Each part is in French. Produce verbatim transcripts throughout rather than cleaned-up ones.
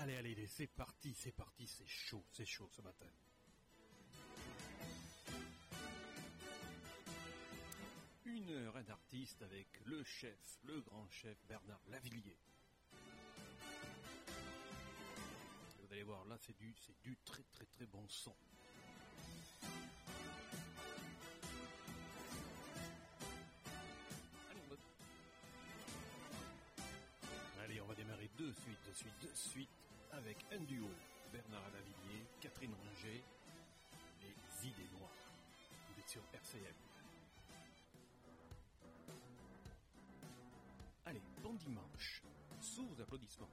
Allez, allez, c'est parti, c'est parti, c'est chaud, c'est chaud ce matin. Une heure d'artiste avec le chef, le grand chef Bernard Lavillier. Vous allez voir, là c'est du, c'est du très très très bon son. Allez, on va démarrer de suite, de suite, de suite avec un duo. Bernard Lavillier, Catherine Ringer, les Idées Noires. Vous êtes sur R C M. Allez, bon dimanche, sous vos applaudissements.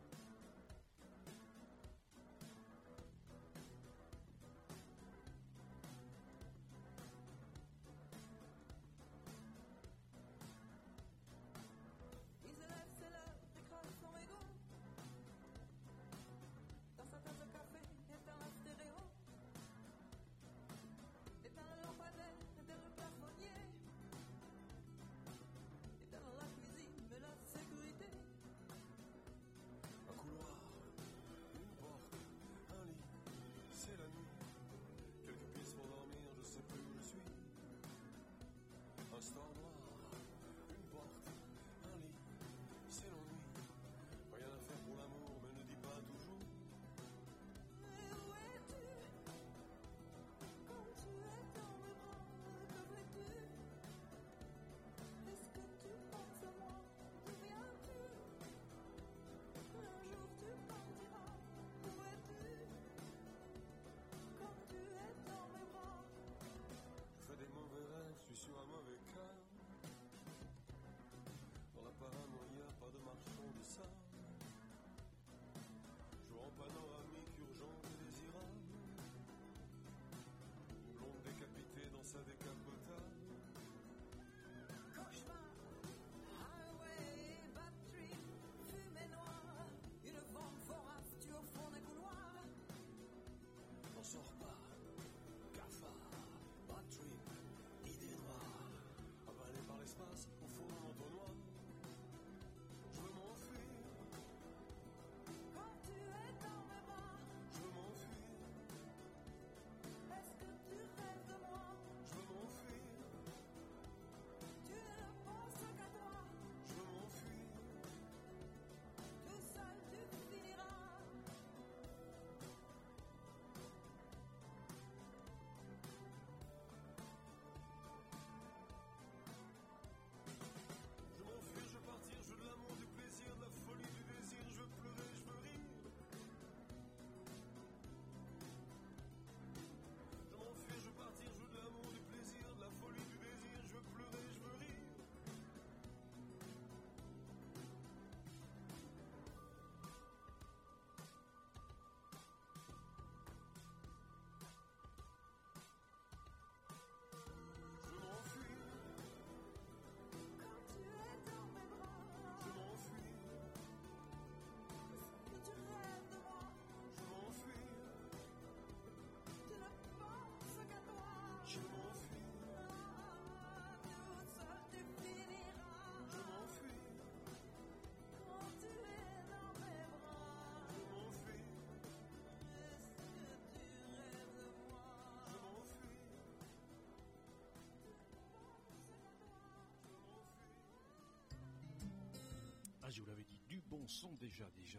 Ah, je vous l'avais dit, du bon son déjà, déjà.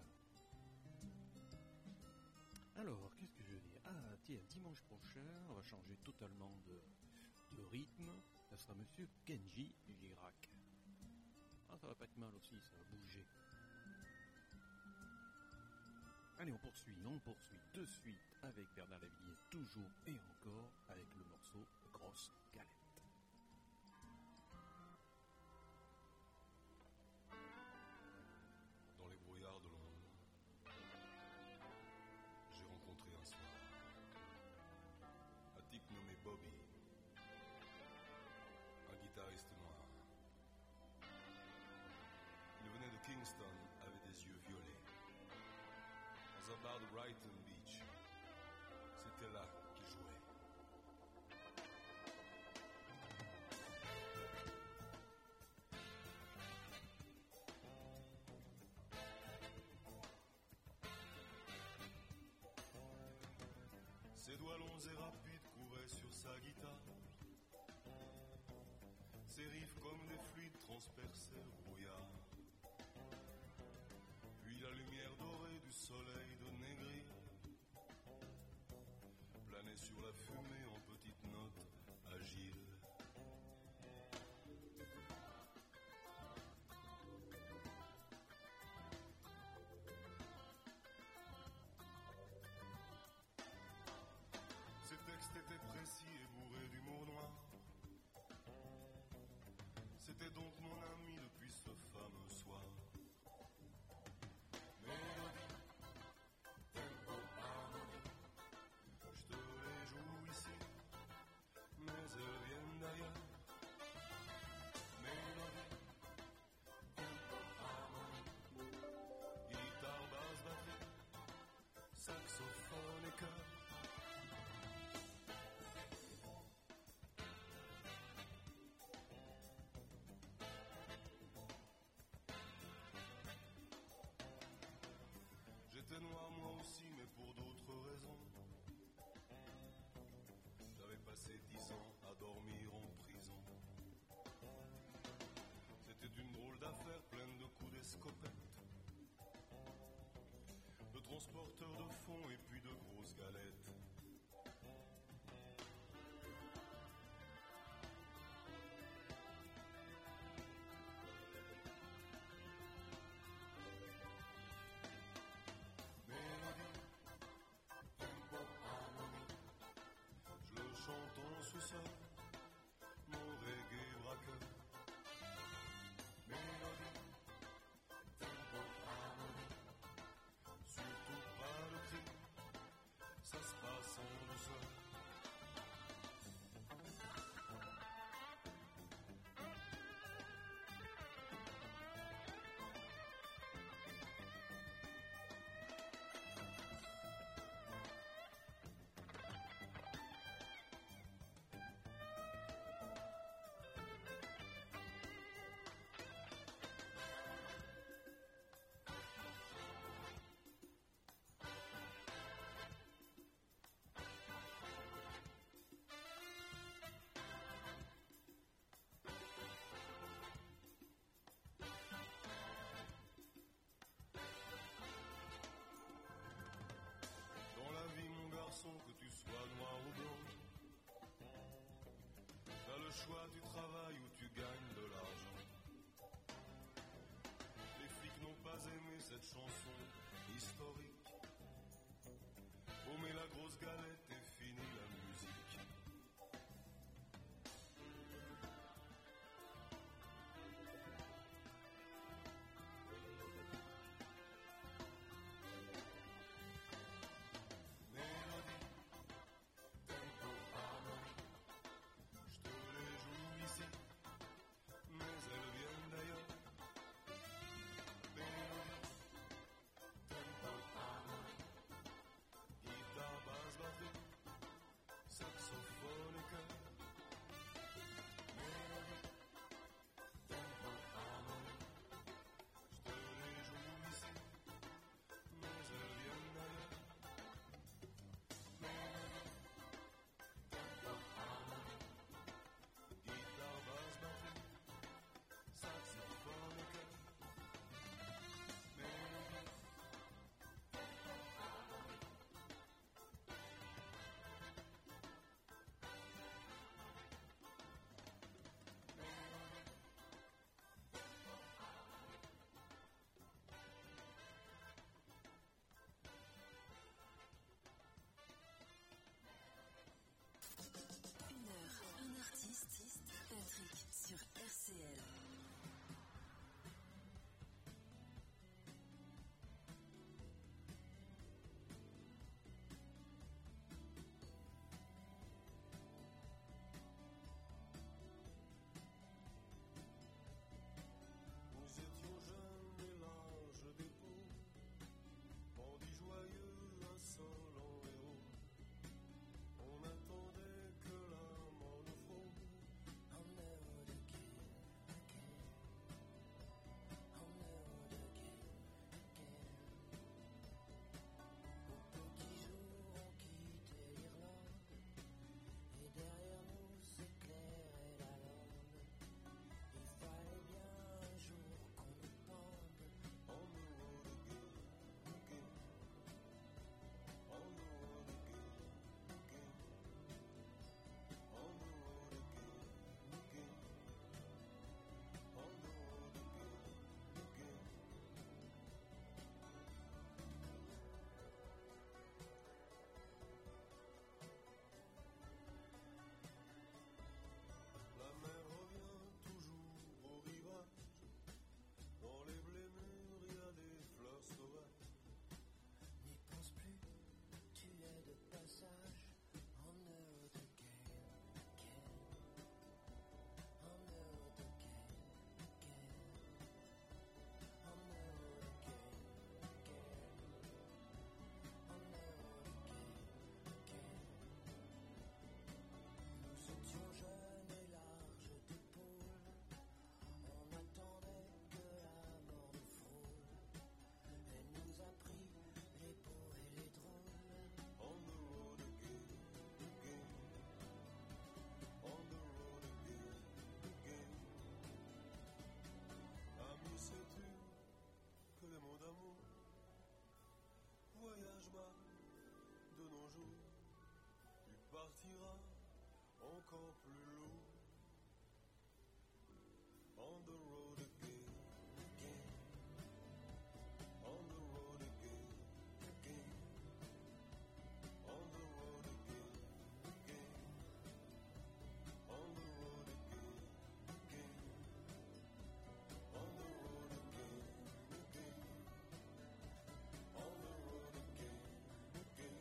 Alors, qu'est-ce que je veux dire? Ah, tiens, dimanche prochain, on va changer totalement de, de rythme. Ça sera Monsieur Kenji Girac. Ah, ça va pas être mal aussi, ça va bouger. Allez, on poursuit, on poursuit de suite avec Bernard Lavillier, toujours et encore avec le morceau Grosse Galette. Bobby, un guitariste noir. Il venait de Kingston avec des yeux violets. Dans un bar de Brighton Beach, c'était là qu'il jouait. Ses doigts longs et rapides couraient sur sa guitare. Ses riffs comme des fluides transperçaient le brouillard. Puis la lumière dorée du soleil de Négri planait sur la fumée en petites notes agiles. Ses textes étaient précis et bourrés d'humour noir. C'était donc mon ami depuis ce fameux soir. Mélodie, tempo, harmonie, je te les joue ici, mais elles viennent d'ailleurs. Mélodie, tempo, harmonie, guitare, basse, batterie, saxophone et chœur. J'étais noir moi aussi, mais pour d'autres raisons. J'avais passé dix ans à dormir en prison. C'était une drôle d'affaire pleine de coups d'escopette, de transporteurs de fonds et puis de grosses galettes. Je le chante en sous-sol, mon reggae braqueur. Mélodie, tempo, harmonie, surtout pas le cri, ça se passe en douceur. Dans la vie, mon garçon, que tu sois noir ou blanc, t'as le choix du travail où tu gagnes de l'argent. Les flics n'ont pas aimé cette chanson historique. Oh mais la grosse galette est finie la musique. Mélodie, tempo, harmonie, je te les joue ici, mais elles viennent d'ailleurs. Mélodie, tempo, harmonie, guitare, basse, batterie, un jour tu partiras encore plus lourd. On the road again, again. On the road again, again. On the road again, again. On the road again, again. On the road again, again. On the road again, again.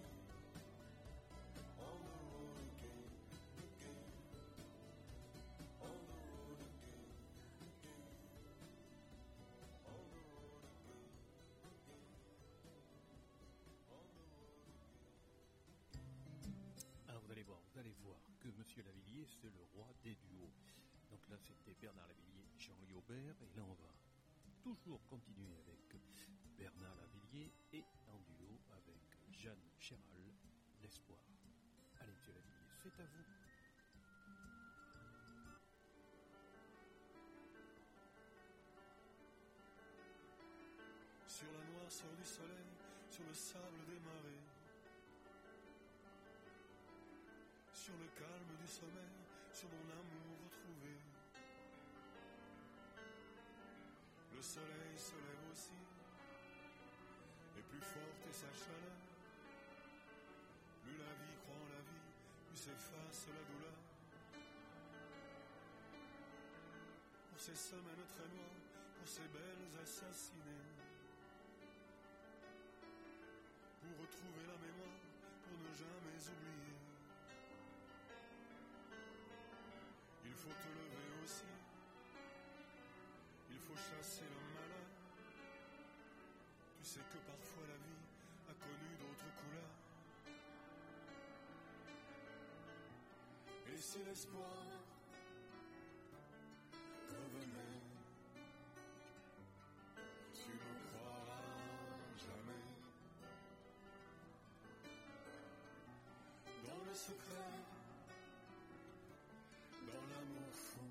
On the road again, again. On the road again, again. On the road again, again. On the road again. Alors vous allez voir, vous allez voir que Monsieur Lavillier, c'est le roi des duos. Donc là, c'était Bernard Lavillier, Jean-Louis Aubert, et là, on va toujours continuer avec Bernard Lavillier et en duo avec Jeanne Chéral, L'Espoir. Allez, Monsieur Lavillier, c'est à vous. Sur la noirceur du soleil, sur le sable des marées, sur le calme du sommeil, sur mon amour retrouvé. Le soleil se lève aussi, et plus forte est sa chaleur. Plus la vie croit en la vie, plus s'efface la douleur. Pour ces semaines très noires, pour ces belles assassinées, pour retrouver la mémoire, pour ne jamais oublier. Il faut te lever aussi, il faut chasser le malheur. Tu sais que parfois la vie a connu d'autres couleurs. Et si l'espoir revenait, tu ne croiras jamais dans le secret, dans l'amour fou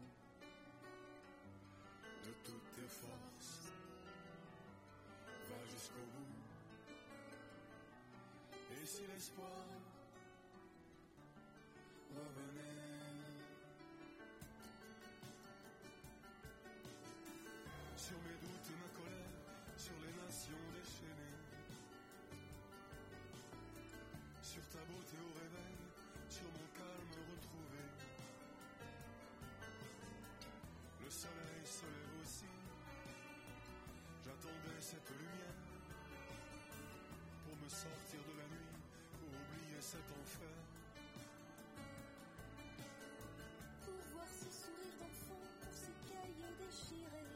de toutes tes forces. Va jusqu'au bout. Et si l'espoir revenait, sur mes doutes et ma colère, sur les nations déchaînées, sur ta beauté au réveil, sur mon calme retrouvé. Le soleil se lève aussi, j'attendais cette lumière pour me sortir de la nuit, pour oublier cet enfer. Pour voir ce sourire d'enfant, pour ces cahiers déchirés,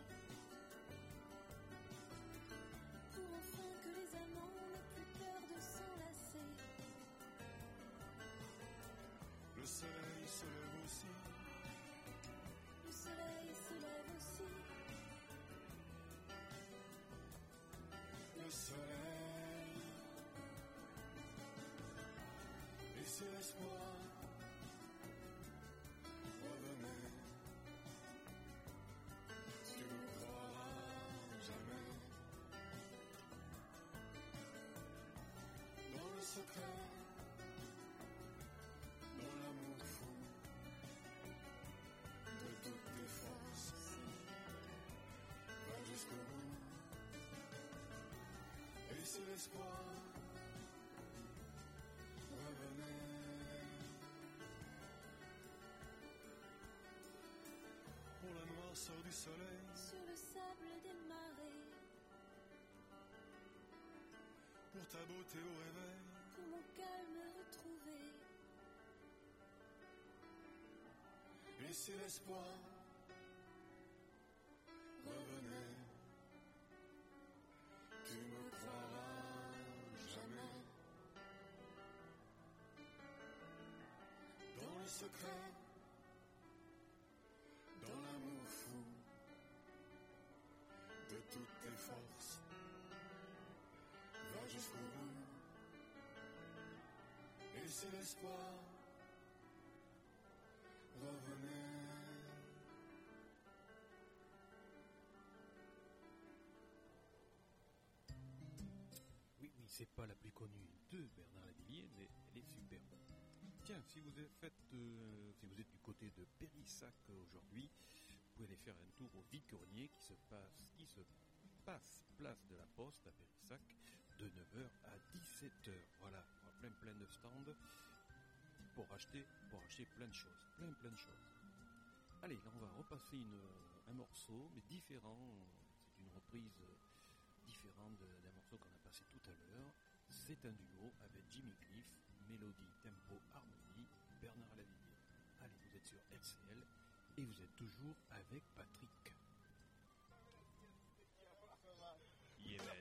pour enfin que les amants n'aient plus peur de s'enlacer. Le soleil se lève aussi, Le soleil se lève aussi, le soleil. Et si l'espoir revenait, tu ne croiras jamais dans le secret, dans l'amour fou de toutes tes forces. Va jusqu'au bout. Et si l'espoir revenait, pour la noirceur du soleil, sur le sable des marées, pour ta beauté au réveil, pour mon calme retrouvé. et si l'espoir revenait, tu ne croiras jamais dans le secret, dans l'amour fou de toutes tes forces. Va jusqu'au bout. Et si l'espoir revenait, Oui, oui, c'est pas la plus connue de Bernard Lavilliers, mais elle est superbe. Tiens, si vous êtes, fait, euh, si vous êtes du côté de Périssac aujourd'hui, vous pouvez aller faire un tour au vide-grenier qui se passe, qui se passe place de la Poste à Périssac de neuf heures à dix-sept heures. Voilà, plein plein de stands pour acheter, pour acheter plein de choses, plein plein de choses. Allez, là on va repasser une, un morceau, mais différent. C'est une reprise différente d'un morceau qu'on a passé tout à l'heure. C'est un duo avec Jimmy Cliff, mélodie, tempo, harmonie, Bernard Lavilliers. Allez, vous êtes sur R C L et vous êtes toujours avec Patrick. Yeah, man.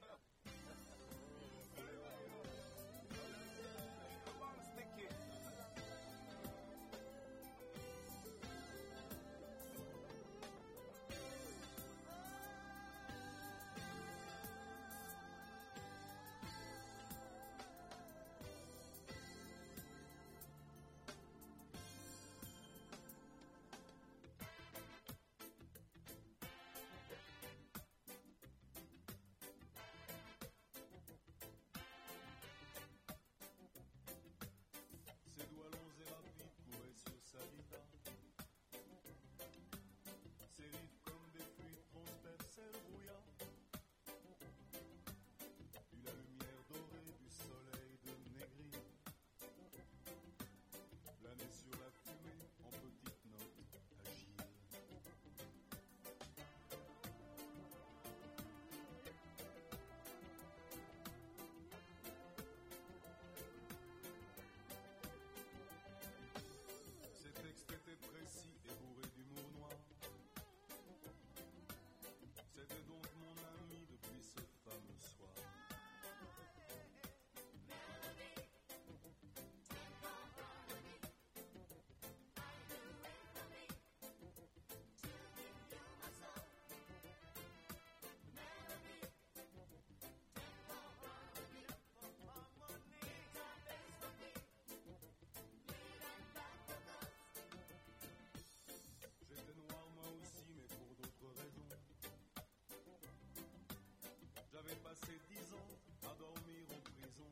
Passé dix ans à dormir en prison.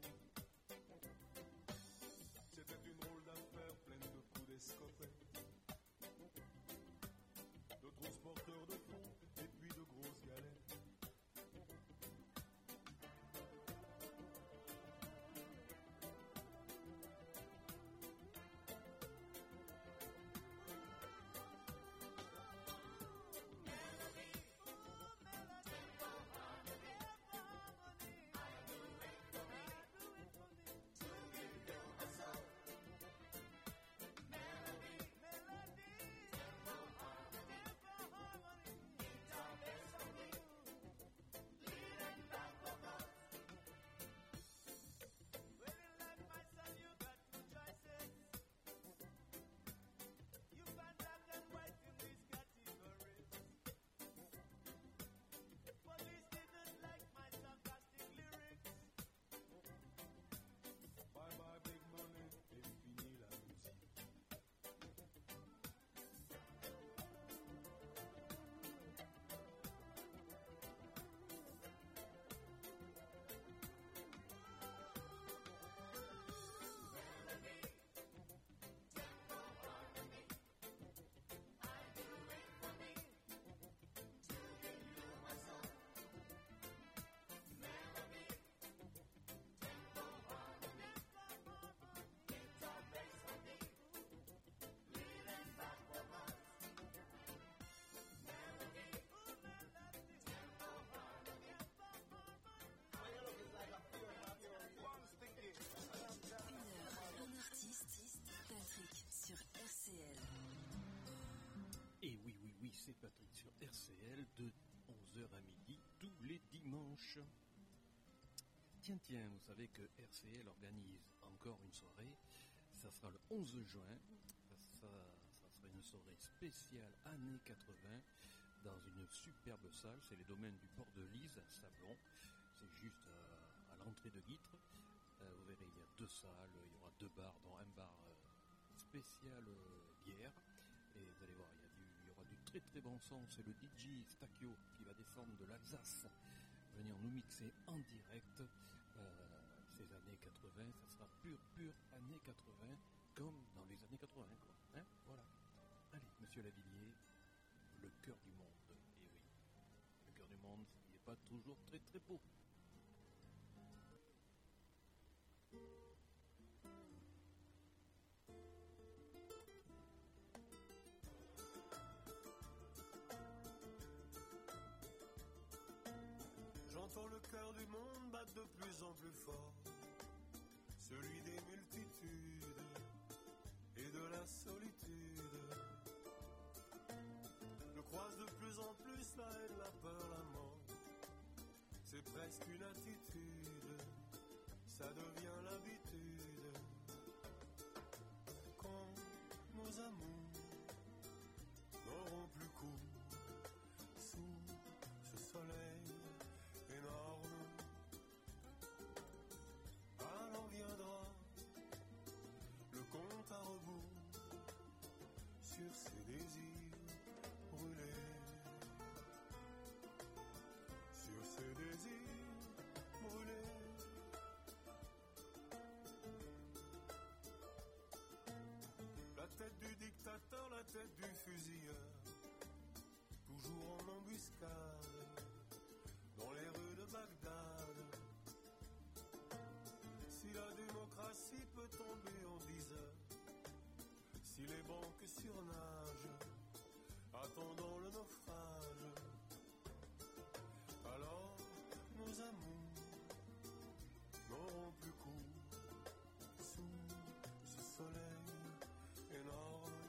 C'était une drôle d'affaire pleine de coups d'escopette, de transporteurs de fonds et puis de grosses galettes. C'est Patrick sur R C L de onze heures à midi tous les dimanches. Tiens, tiens, vous savez que R C L organise encore une soirée. Ça sera le onze juin. Ça, ça sera une soirée spéciale années quatre-vingts dans une superbe salle. C'est les domaines du Port de Lise à Sablon. C'est juste à, à l'entrée de Guîtres. Euh, vous verrez, il y a deux salles. Il y aura deux bars, dont un bar euh, spécial euh, bière. Et vous allez voir, il y a du très très bon son, c'est le D J Stakio qui va descendre de l'Alsace, venir nous mixer en direct euh, pas toujours très très beau. J'entends le cœur du monde battre de plus en plus fort, celui des multitudes et de la solitude. Je croise de plus en plus la haine, la peur, la mort. C'est presque une attitude, ça devient l'habitude. Quand nos amours n'auront plus cours sous ce soleil énorme, alors viendra le compte à rebours sur ces désirs brûlés, sur ces désirs brûlés. La tête du dictateur, la tête du fusilleur, toujours en embuscade dans les rues de Bagdad. Si la démocratie peut tomber en dix heures, si les banques surnagent, attendant le naufrage, alors nos amours n'auront plus cours sous ce soleil énorme.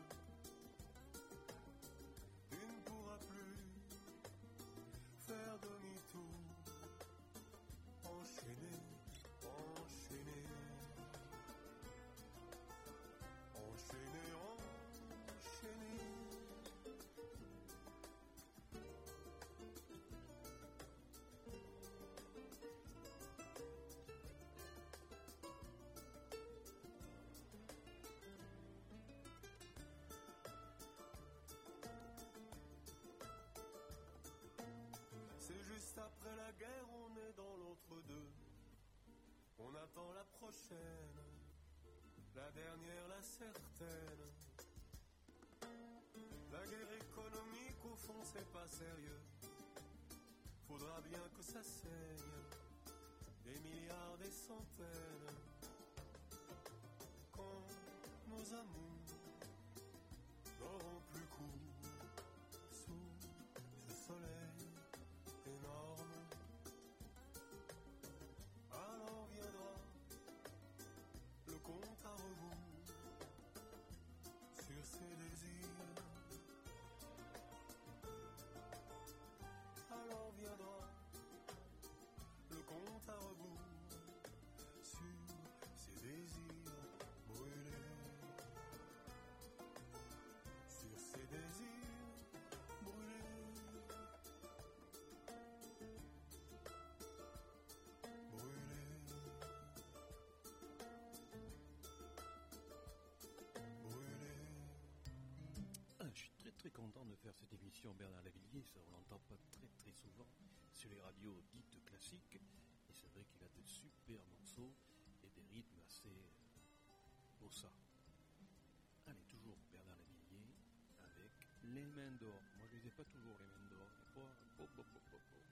Tu ne pourras plus faire demi-tour, enchaîner, enchaîner, enchaîner, enchaîner. C'est juste après la guerre, on est dans l'entre-deux. On attend la prochaine, la dernière, la certaine. La guerre économique, au fond, c'est pas sérieux. Faudra bien que ça saigne, des milliards, des centaines. Quand nos amours n'auront plus cours sous ce soleil énorme, alors viendra le compte à rebours sur ces désirs. Alors viendra le compte à rebours sur ces désirs brûlés, sur ces désirs brûlés, brûlés, brûlés. Ah, je suis très très content de faire cette émission Bernard Lavillier, ça on l'entend pas très très souvent sur les radios dites classiques, et c'est vrai qu'il a de super morceaux et des rythmes assez euh, bossa. Allez, toujours Bernard Lavillier avec Les Mains d'Or. Moi je les ai pas toujours les Mains d'Or, mais pas, oh, oh, oh, oh, oh.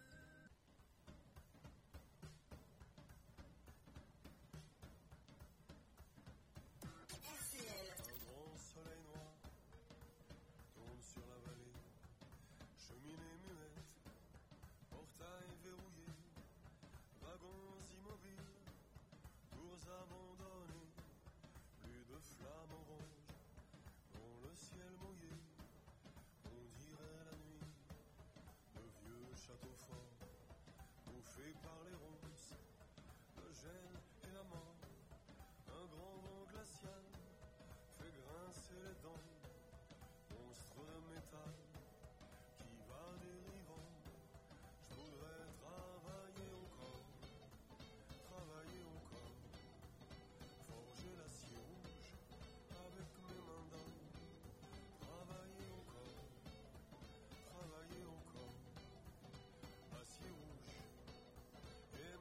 Un grand soleil noir tourne sur la vallée, cheminée muette, portail verrouillé, wagons immobiles, tours abandonnées, plus de flammes oranges dans le ciel mouillé. On dirait la nuit, de vieux châteaux forts, bouffés par les ronces, le gel et la mort. Un grand vent glacial fait grincer les dents, monstre de métal qui va dérivant. Je voudrais travailler encore, travailler encore, forger l'acier rouge avec mes mains d'homme. Travailler encore, travailler encore, acier rouge et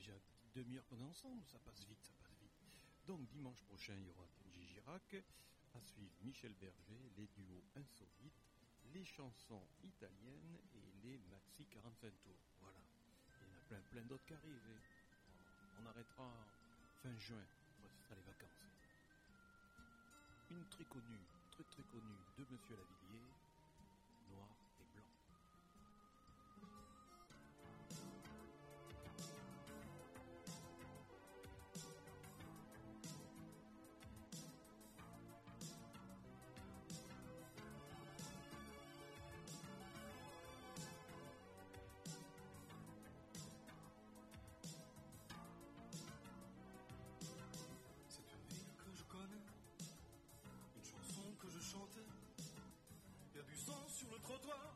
déjà une demi-heure qu'on est ensemble, ça passe vite, ça passe vite. Donc dimanche prochain, il y aura Kenji Girac, à suivre Michel Berger, les duos insolites, les chansons italiennes et les maxi quarante-cinq tours. Voilà. Il y en a plein, plein d'autres qui arrivent. Et on arrêtera fin juin. Ouais, ce sera les vacances. Une très connue, très très connue de Monsieur Lavilliers, Noir et Blanc. Sur le trottoir,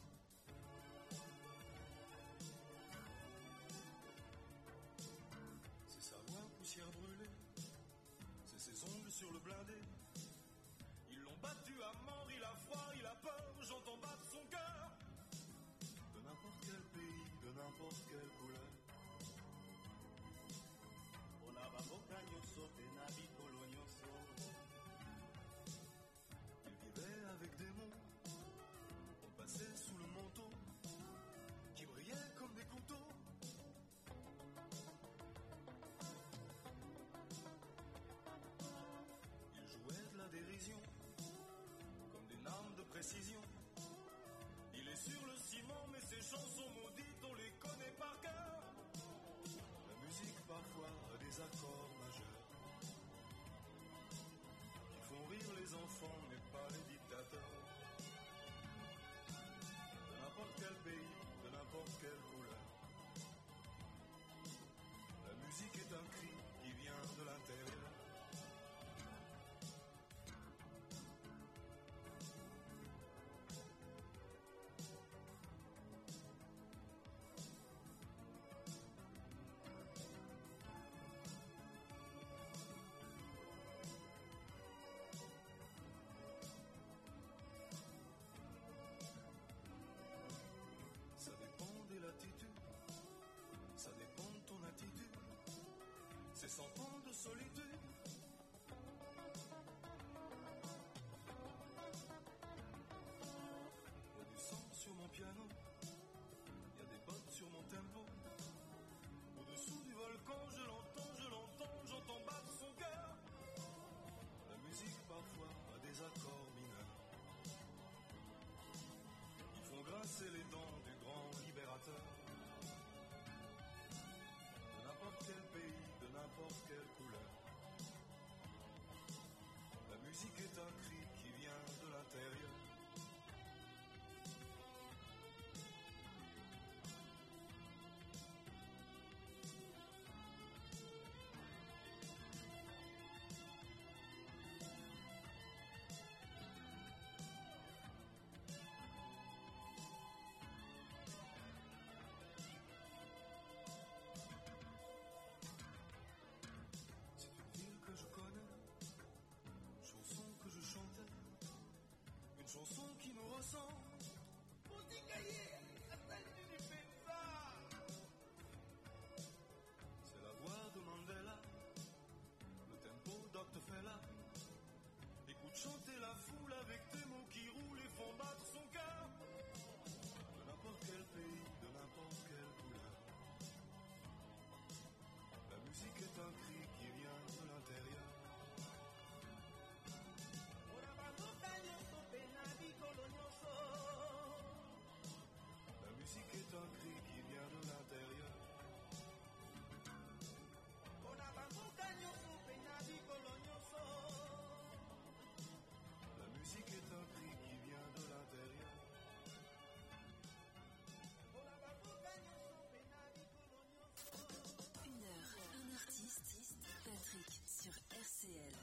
c'est sa voix poussière brûlée, c'est ses ongles sur le blindé. Ils l'ont battu à mort, il a froid, il a peur, j'entends battre son cœur. De n'importe quel pays, de n'importe quelle couleur. Il vivait avec des mots. Passait sous le manteau, qui brillait comme des couteaux. Il jouait de la dérision, comme des lames de précision. Il est sur le ciment, mais ses chansons maudites, on les connaît par cœur. La musique parfois a des accords majeurs, qui font rire les enfants, mais pas les dictateurs. De n'importe quel pays, de n'importe quelle couleur. La musique est un cri qui vient de l'intérieur. C'est cent ans de solitude. Il y a du sang sur mon piano, il y a des bottes sur mon tempo. Au-dessous du volcan, je l'entends, je l'entends, j'entends battre son cœur. La musique parfois a des accords mineurs. Ils font grincer les dents du grand libérateur. De n'importe quel pays, de n'importe quelle couleur. La musique est un cri qui vient de l'intérieur. Chanson qui nous ressemble. C'est la voix de Mandela, le tempo d'Octe Fela. Écoute chanter la foule avec des mots qui roulent et font battre son cœur. De n'importe quel pays, de n'importe quelle couleur. La musique est un cri qui vient de l'intérieur. La musique est un cri qui vient de l'intérieur. La musique est un cri qui vient de l'intérieur. Une heure, un artiste, Patrick sur R C L.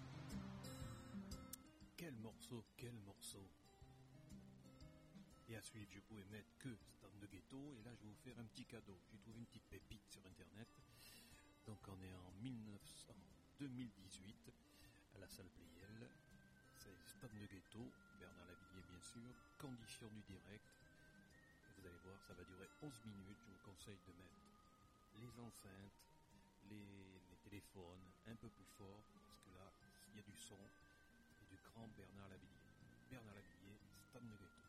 Quel morceau, quel morceau. Et à suivre, je pouvais mettre que Stand de Ghetto, et là je vais vous faire un petit cadeau. J'ai trouvé une petite pépite sur internet. Donc on est en deux mille dix-huit à la salle Playel. C'est Stand de Ghetto, Bernard Lavilliers bien sûr, conditions du direct. Et vous allez voir, ça va durer onze minutes, je vous conseille de mettre les enceintes, les, les téléphones un peu plus fort, parce que là, il y a du son, et du grand Bernard Lavilliers. Bernard Lavilliers, Stade de Ghetto.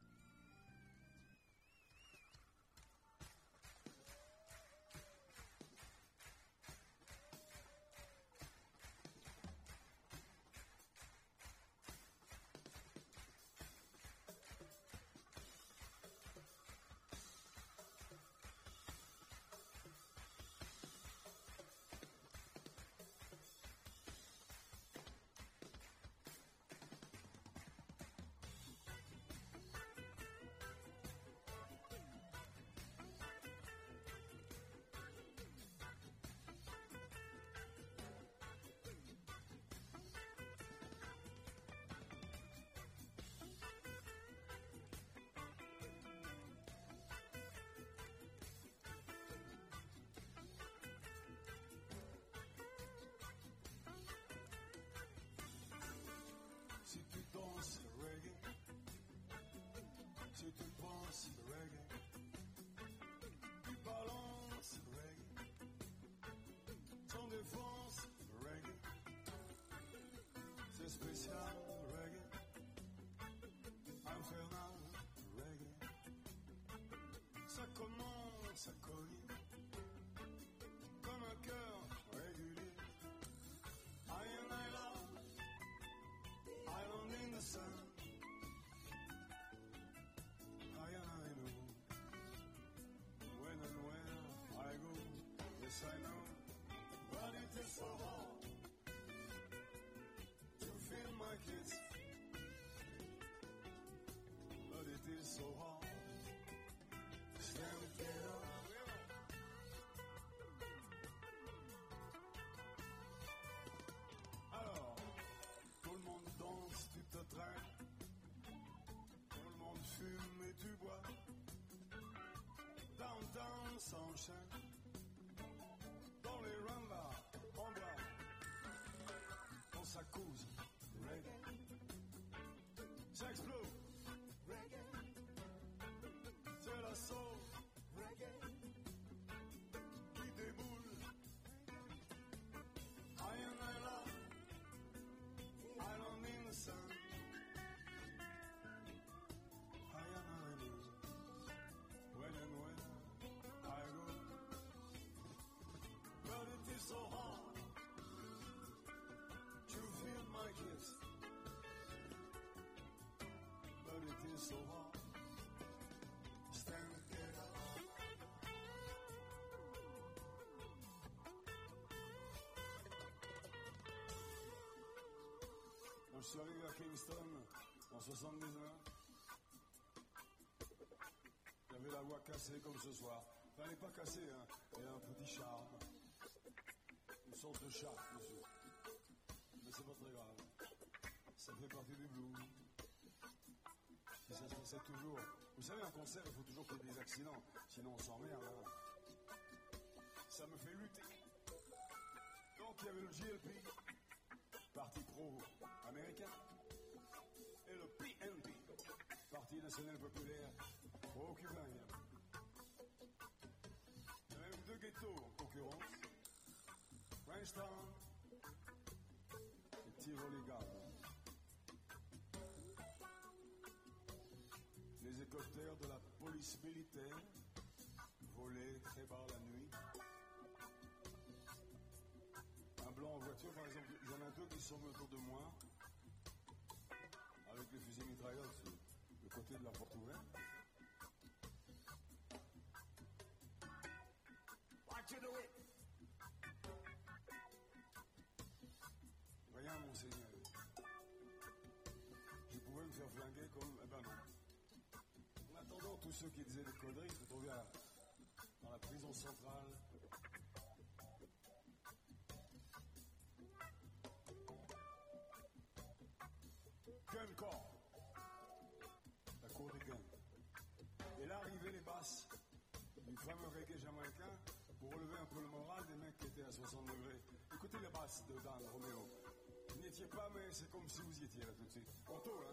Si tu danses le reggae, si tu penses le reggae, tu balances le reggae, sans défense le reggae, c'est spécial le reggae, infernal le reggae, ça commence à cogner, comme un cœur régulier, I and I love. Island in the sun, I and I know when and where I go. Yes, I know, but it is so hard to feel my kiss. But it is so hard to stand it up. Alors. Tout le monde danse, tu te traînes. Tout le monde fume et tu bois. Downtown s'enchaîne. Dans les rambas, en bas. Quand ça cause, reggae. Ça explose, reggae. C'est la sauce, reggae. Qui déboule. I and I love. Island in the sun, I and I know when and where I go. But it is so hard to feel my kiss. But it is so hard to stand and get up. Quand je suis arrivé à Kingston en soixante-dix-neuf, j'avais la voix cassée comme ce soir. Enfin, elle n'est pas cassée, hein. Elle a un petit charme. Une sorte de charme, monsieur. Mais c'est pas très grave. Ça fait partie du blues. Si ça se passait toujours. Vous savez, un concert, il faut toujours qu'il y ait des accidents. Sinon, on s'emmerde. Hein. Ça me fait lutter. Donc, il y avait le G L P. Parti pro américain, et le P N P, Parti national populaire pro-cubain. Il y a même deux ghettos en concurrence, Frenchtown et Tivoli Garden. Les hélicoptères de la police militaire volaient très bas la nuit. Un blanc en voiture, par exemple, il y en a deux qui sont autour de moi, avec les fusils mitrailleurs sur le côté de la porte ouverte. Watch it away. Rien, monseigneur. Je pouvais me faire flinguer comme... Eh ben non. En attendant, tous ceux qui disaient des conneries se trouvaient à... dans la prison centrale. Gun Corps, la cour des guns. Et là arrivaient les basses du fameux reggae jamaïcain pour relever un peu le moral des mecs qui étaient à soixante degrés. Écoutez les basses de Dan Romeo. Vous n'y étiez pas, mais c'est comme si vous y étiez là tout de suite. Auto, hein.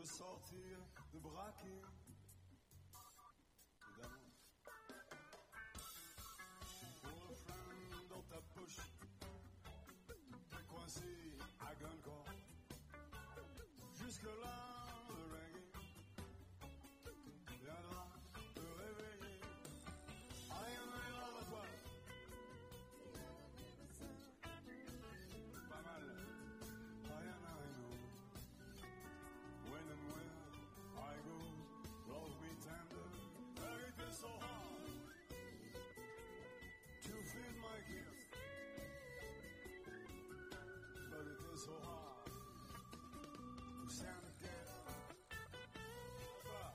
de sortir, de braquer. Évidemment. Pour le flingue dans ta poche, t'es coincé à Guncore. Jusque-là, le reggae viendra te réveiller. Allez, on est là, la toile. Pas mal. I am I know. When and where I go, love me tender. It is so hard to feel my gift, but it is so hard to stand again. Ah.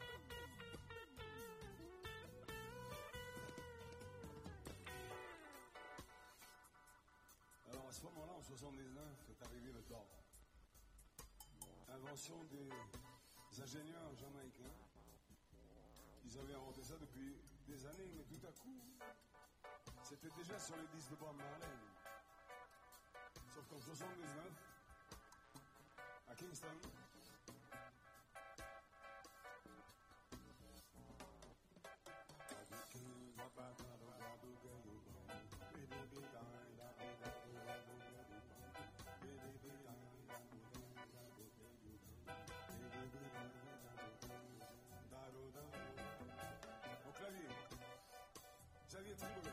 Alors à ce moment-là, en soixante-dix-neuf, est arrivé le temps. Invention des ingénieurs jamaïcains. Ils avaient inventé ça depuis des années, mais tout à coup, c'était déjà sur les disques de Bob Marley. Sauf qu'en soixante-dix-neuf, à Kingston, au clavier, Xavier Triboulet.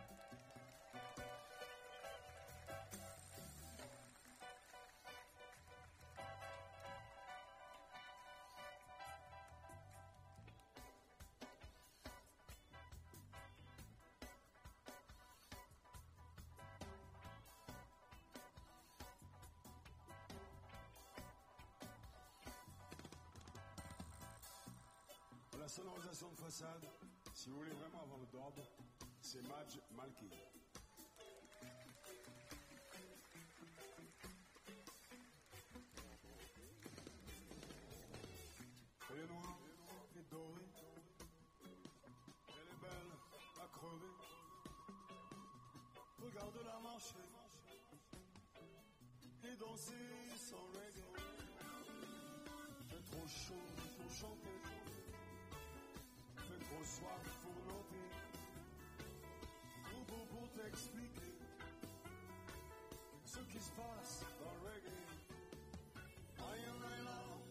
La sonorisation de façade, si vous voulez vraiment avoir le d'ordre, c'est Madj Malki. Elle est noire, elle est dorée, elle est belle à crever. Regarde-la marcher et danser sans reggae. C'est trop chaud pour chanter. Fait trop soif pour noter, trop beau pour t'expliquer ce qui se passe dans le reggae. I am right now.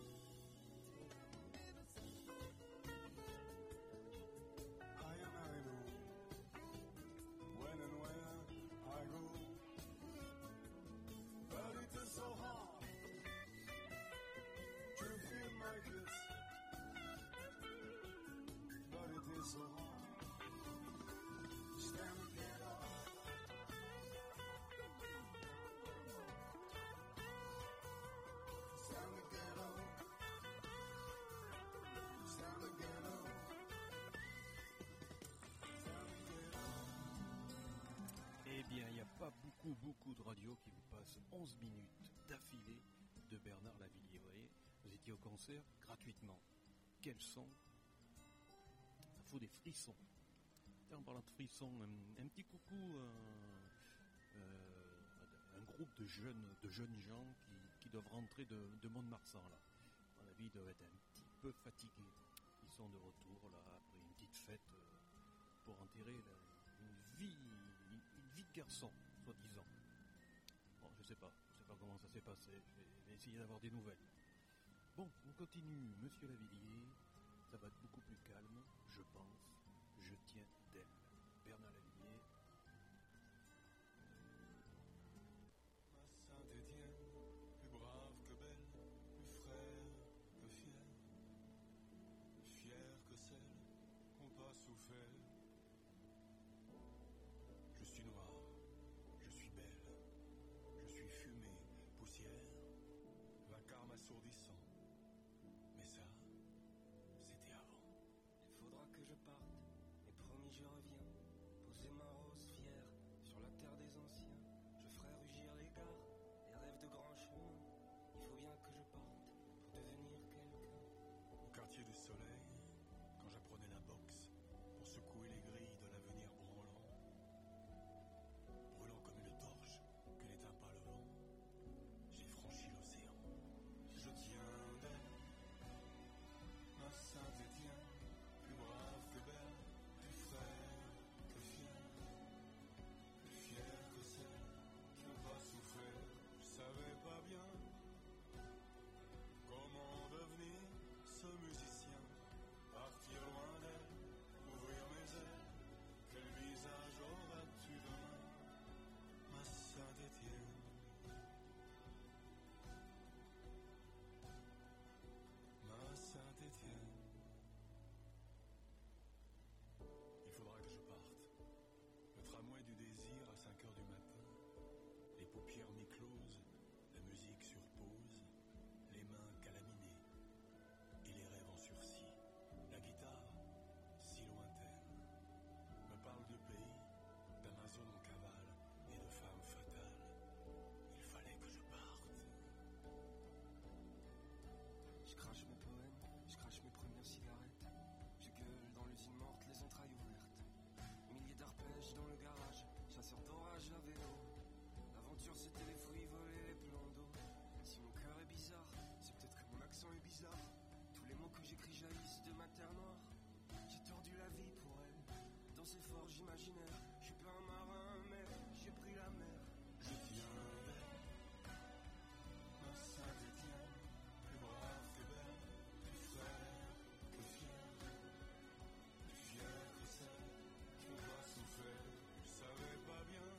I am I know. When and where I go, but it is so hard to feel my kiss. But it is so hard to stand and get up. Stand and get up. Stand and get up. Stand and get up. Eh bien, il n'y a pas beaucoup, beaucoup de radios qui vous passent onze minutes d'affilée de Bernard Lavilliers. Vous voyez, vous étiez au concert gratuitement. Quel son! Ça fout des frissons. Tiens, en parlant de frissons, un, un petit coucou à euh, un groupe de jeunes, de jeunes gens qui, qui doivent rentrer de, de Mont-de-Marsan, là. À mon avis, ils doivent être un petit peu fatigués. Ils sont de retour, là, après une petite fête euh, pour enterrer la- une vie, une, une vie de garçon, soi-disant. Bon, je sais pas, je sais pas comment ça s'est passé. Je vais, je vais essayer d'avoir des nouvelles. Bon, on continue, Monsieur Lavilliers. Ça va être beaucoup plus calme, je pense. Je tiens d'elle. Bernard Lavilliers. Ma Saint-Étienne, plus brave que belle, plus frère que fier, plus fière que celle qu'on pas souffert. Je suis noir, je suis belle, je suis fumée, poussière, vacarme assourdissant. Mais ça, c'était avant. Il faudra que je parte, et promis je reviens. Poser ma rose fière sur la terre des anciens. Je ferai rugir les gares, les rêves de grands chemins. Il faut bien que je parte pour devenir quelqu'un. Au quartier du Soleil, quand j'apprenais la boxe, pour secouer les grilles de l'avenir branlant, brûlant comme une torche que n'éteint pas le vent, j'ai franchi l'océan. Je tiens tramway du désir à cinq heures du matin, les paupières mi-closes, la musique sur pause, les mains calaminées et les rêves en sursis. La guitare, si lointaine, me parle de pays, d'Amazon en cavale et de femmes fatales. Il fallait que je parte. Je crache mes poèmes, je crache mes premières cigarettes. Je gueule dans l'usine morte, les entrailles ouvertes. Milliers d'arpèges dans le garage, chasseur d'orage à vélo. L'aventure c'était les fruits volés, les plans d'eau. Si mon cœur est bizarre, c'est peut-être que mon accent est bizarre. Tous les mots que j'écris jaillissent de ma terre noire. J'ai tordu la vie pour elle, dans ces forges imaginaires. Je suis pas un marin, mais j'ai pris la mer. Je viens d'elle, ma Saint-Étienne, plus brave que belle, plus frère que fier, plus fier que celle qui m'a souffert. Je savais pas bien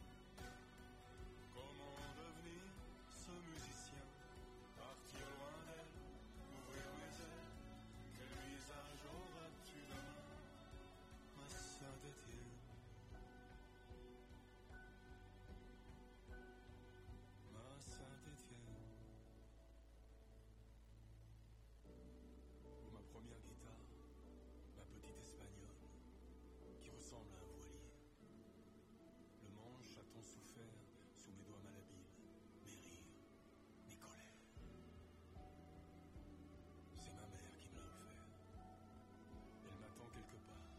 comment devenir ce musicien, partir loin d'elle, ouvrir mes ailes. Quel visage auras-tu demain, ma Saint-Étienne? Ma Saint-Étienne. Pour ma première guitare, ma petite espagnole, qui ressemble à un voilier. Le manche a tant souffert sous mes doigts malhabiles, mes rires, mes colères. C'est ma mère qui me l'a offert. Elle m'attend quelque part.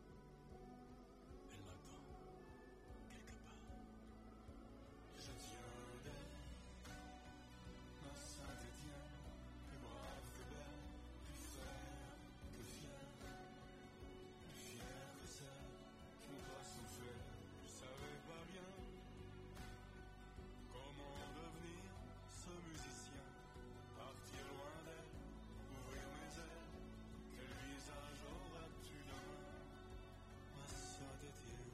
Elle m'attend quelque part. Je viens d'elle, ma Saint-Étienne, plus brave que belle, plus frère que fier, plus fier que celle qui n'a pas souffert. Je savais pas bien comment devenir ce musicien, partir loin d'elle, ouvrir mes ailes. Quel visage auras-tu demain, ma Saint-Étienne?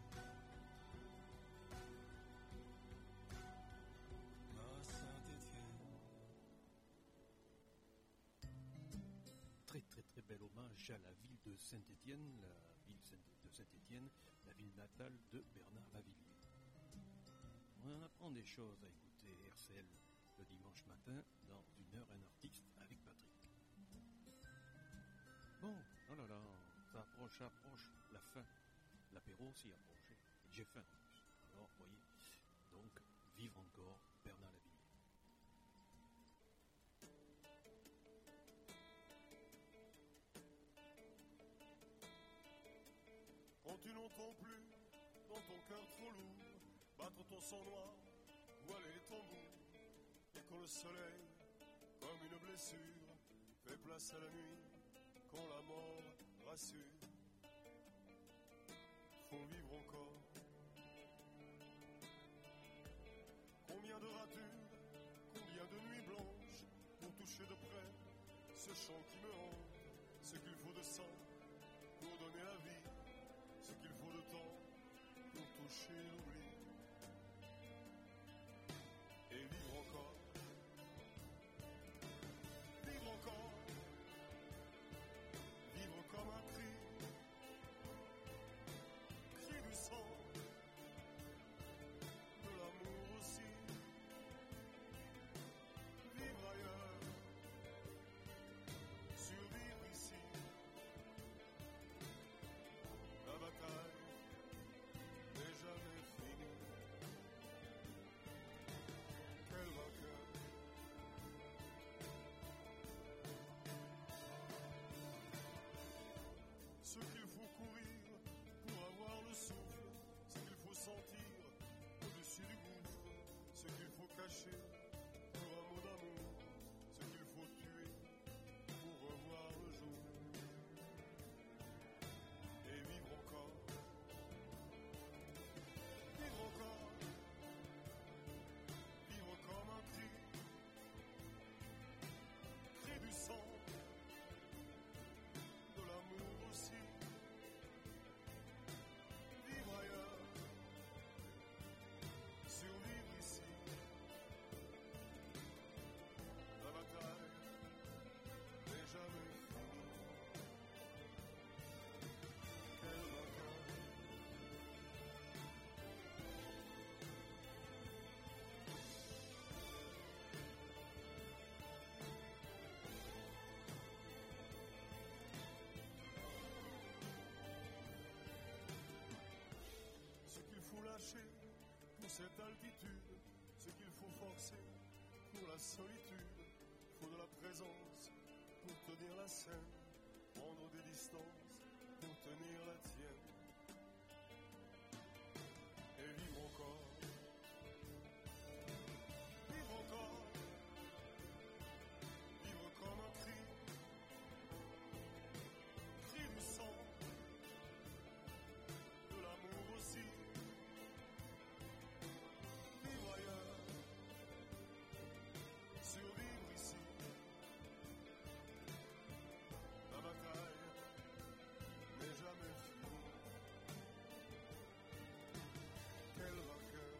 Ma Saint-Étienne. Très très très bel hommage à la ville de Saint-Étienne, la ville de Saint-Étienne, la ville natale de Bernard Lavilliers. On en apprend des choses à écouter R C L le dimanche matin dans une heure un artiste avec Patrick. Bon, oh là là, ça approche, ça approche, la fin. L'apéro aussi approché. J'ai faim en plus. Alors, voyez, donc, vivre encore Bernard Lavilliers. Quand tu n'entends plus dans ton cœur trop lourd battre ton sang noir ou aller les tambours, et quand le soleil, comme une blessure, fait place à la nuit, quand la mort rassure, faut vivre encore. Combien de ratures, combien de nuits blanches pour toucher de près ce chant qui me hante, ce qu'il faut de sang pour donner la vie, ce qu'il faut de temps pour toucher l'oubli et vivre encore, vivre encore, vivre comme un cri, cri du sang, de l'amour aussi, vivre ailleurs, survivre ici. cette altitude, ce qu'il faut forcer pour la solitude, faut de la présence pour tenir la scène, prendre des distances pour tenir la tienne, et vivre encore, vivre encore, vivre comme un cri, cri du sang, de l'amour aussi, vivre ailleurs, survivre ici, la bataille n'est jamais finie. Quel vainqueur!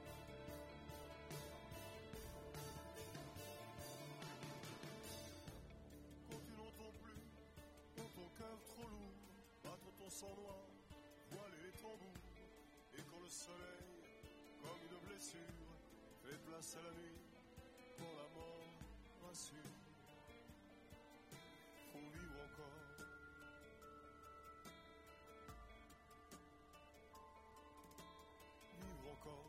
Quand tu n'entends plus, quand ton cœur trop lourd, battre ton sang noir, voiler les tambours, et quand le soleil, comme une blessure, fait place à la nuit, quand la mort rassure, faut vivre encore. Vivre encore.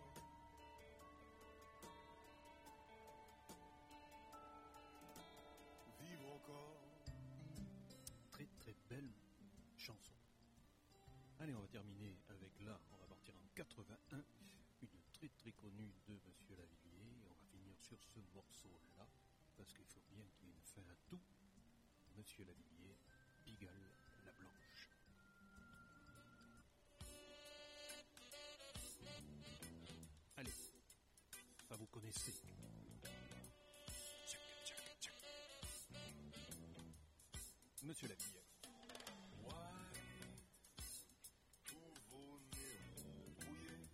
Vivre encore. Très très belle chanson. Allez, on va terminer avec là, on va partir en quatre-vingt-un, une très très connue de Monsieur Lavilliers. On va finir sur ce morceau-là, parce qu'il faut bien qu'il y ait une fin à tout. Monsieur Lavilliers, Pigalle la Blanche. Allez, ça vous connaissez. Tchac, tchac, tchac. Monsieur Lavilliers. Tous vos néons brouillés.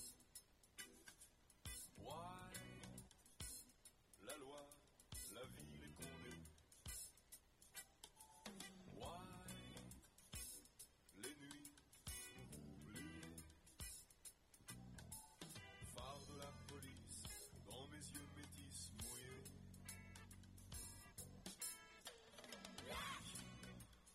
Why? La loi, la ville est condée. Why? Les nuits oubliées. Phare de la police, dans mes yeux métis mouillés.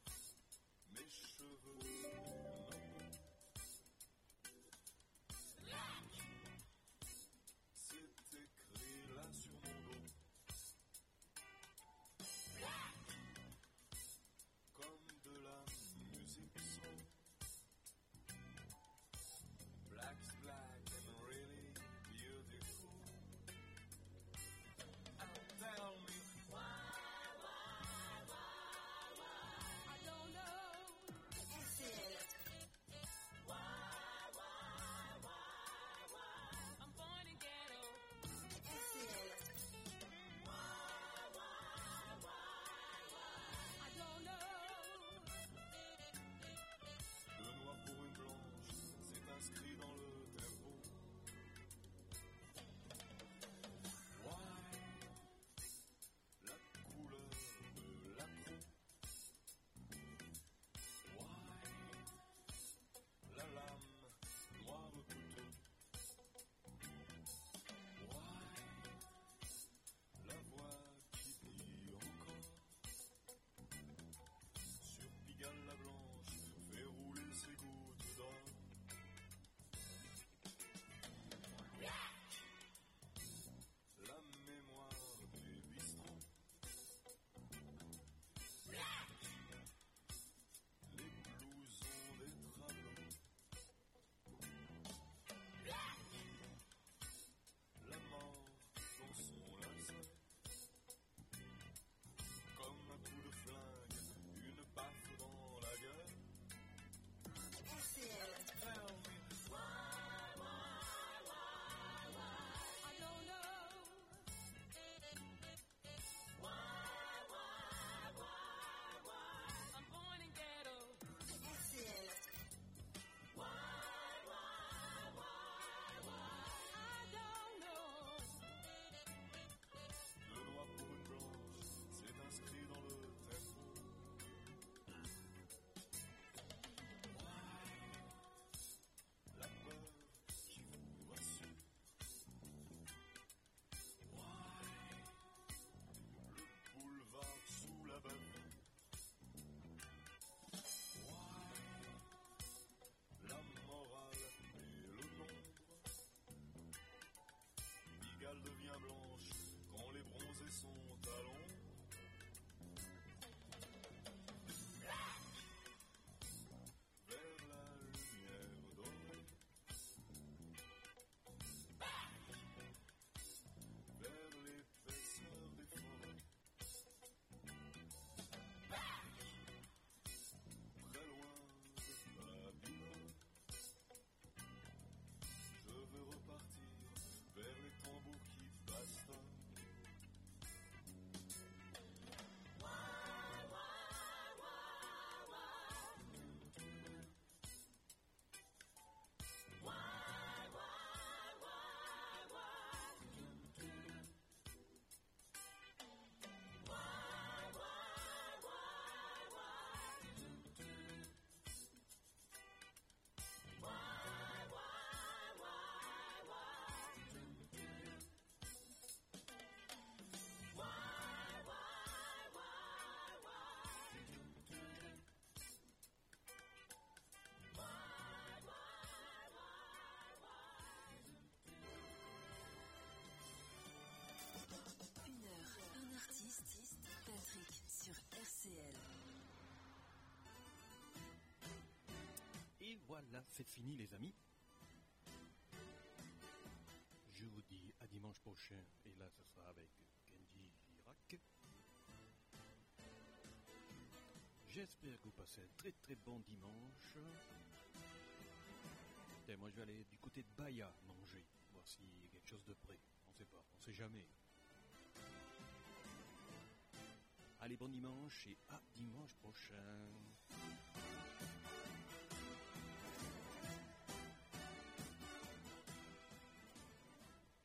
voilà, c'est fini les amis. Je vous dis à dimanche prochain, et là ce sera avec Kenji Girac. J'espère que vous passez un très très bon dimanche. Et moi je vais aller du côté de Bahia manger, voir s'il y a quelque chose de près. On sait pas, on sait jamais. Allez, bon dimanche et à dimanche prochain.